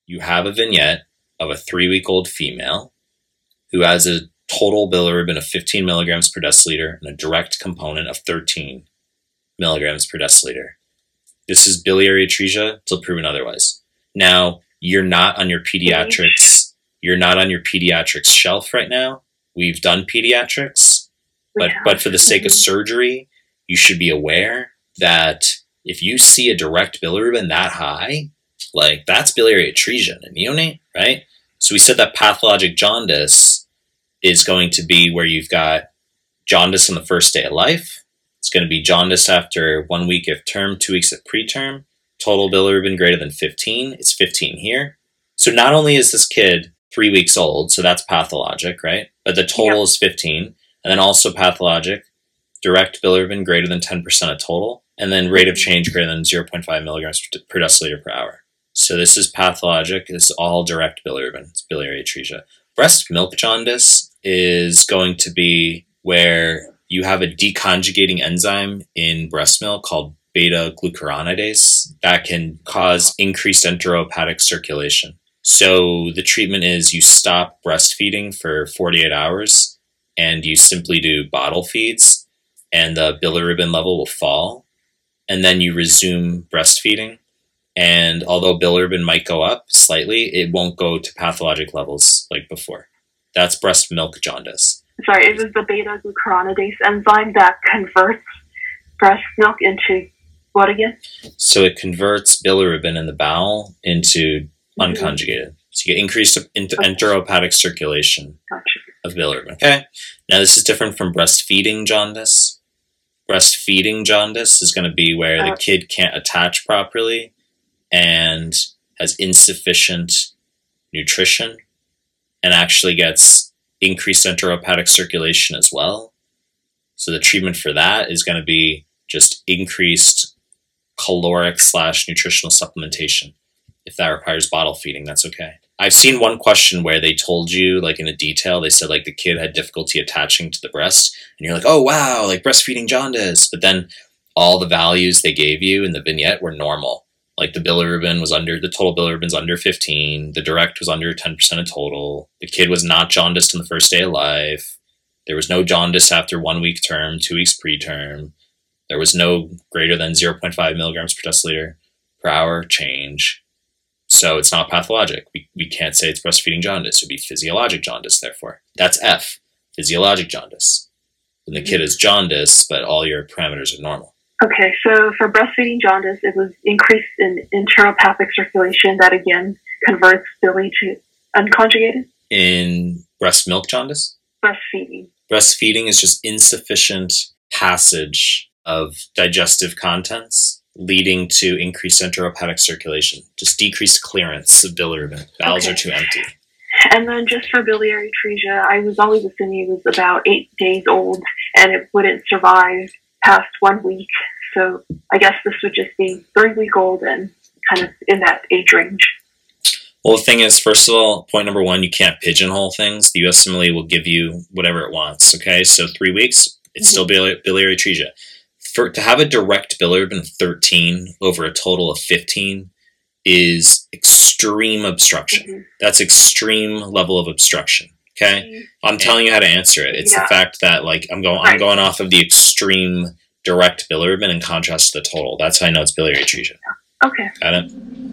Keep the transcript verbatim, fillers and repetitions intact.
you have a vignette of a three-week-old female who has a total bilirubin of fifteen milligrams per deciliter and a direct component of thirteen milligrams per deciliter. This is biliary atresia till proven otherwise. Now, you're not on your pediatrics, you're not on your pediatrics shelf right now. We've done pediatrics, but, but for the sake of surgery, you should be aware that if you see a direct bilirubin that high, like that's biliary atresia in a neonate, right? So we said that pathologic jaundice is going to be where you've got jaundice on the first day of life. It's going to be jaundice after one week of term, two weeks of preterm. Total bilirubin greater than fifteen. It's fifteen here. So not only is this kid three weeks old, so that's pathologic, right? But the total yep. is fifteen. And then also pathologic, direct bilirubin greater than ten percent of total. And then rate of change greater than zero point five milligrams per deciliter per hour. So this is pathologic. This is all direct bilirubin. It's biliary atresia. Breast milk jaundice is going to be where you have a deconjugating enzyme in breast milk called beta-glucuronidase that can cause increased enterohepatic circulation. So the treatment is you stop breastfeeding for forty-eight hours and you simply do bottle feeds and the bilirubin level will fall. And then you resume breastfeeding. And although bilirubin might go up slightly, it won't go to pathologic levels like before. That's breast milk jaundice. Sorry, it was the beta-glucuronidase enzyme that converts breast milk into what again? So it converts bilirubin in the bowel into mm-hmm. unconjugated. So you get increased into okay. enterohepatic circulation gotcha. Of bilirubin. Okay. Now this is different from breastfeeding jaundice. Breastfeeding jaundice is going to be where uh, the kid can't attach properly and has insufficient nutrition and actually gets increased enterohepatic circulation as well. So the treatment for that is going to be just increased caloric slash nutritional supplementation. If that requires bottle feeding, that's okay. I've seen one question where they told you, like in a detail, they said like the kid had difficulty attaching to the breast, and you're like, oh wow, like breastfeeding jaundice. But then all the values they gave you in the vignette were normal. Like the bilirubin was under, the total bilirubin's under fifteen, the direct was under ten percent of total, the kid was not jaundiced on the first day of life, there was no jaundice after one week term, two weeks preterm, there was no greater than zero point five milligrams per deciliter per hour change. So it's not pathologic. We, we can't say it's breastfeeding jaundice. It would be physiologic jaundice, therefore. That's F, physiologic jaundice. When the kid is jaundice, but all your parameters are normal. Okay, so for breastfeeding jaundice, it was increased in enteropathic circulation that again converts bili to unconjugated? In breast milk jaundice? Breastfeeding. Breastfeeding is just insufficient passage of digestive contents leading to increased enterohepatic circulation, just decreased clearance of bilirubin. Bowels okay. are too empty. And then just for biliary atresia, I was always assuming it was about eight days old and it wouldn't survive past one week. So I guess this would just be three week old and kind of in that age range. Well, the thing is, first of all, point number one, you can't pigeonhole things. The U S M L E will give you whatever it wants. Okay, so three weeks, it's mm-hmm. still biliary, biliary atresia. For, to have a direct bilirubin of thirteen over a total of fifteen is extreme obstruction. Mm-hmm. That's extreme level of obstruction. Okay, mm-hmm. I'm telling you how to answer it. It's yeah. the fact that like I'm going, right. I'm going off of the extreme direct bilirubin in contrast to the total. That's how I know it's biliary atresia. Okay. Got it?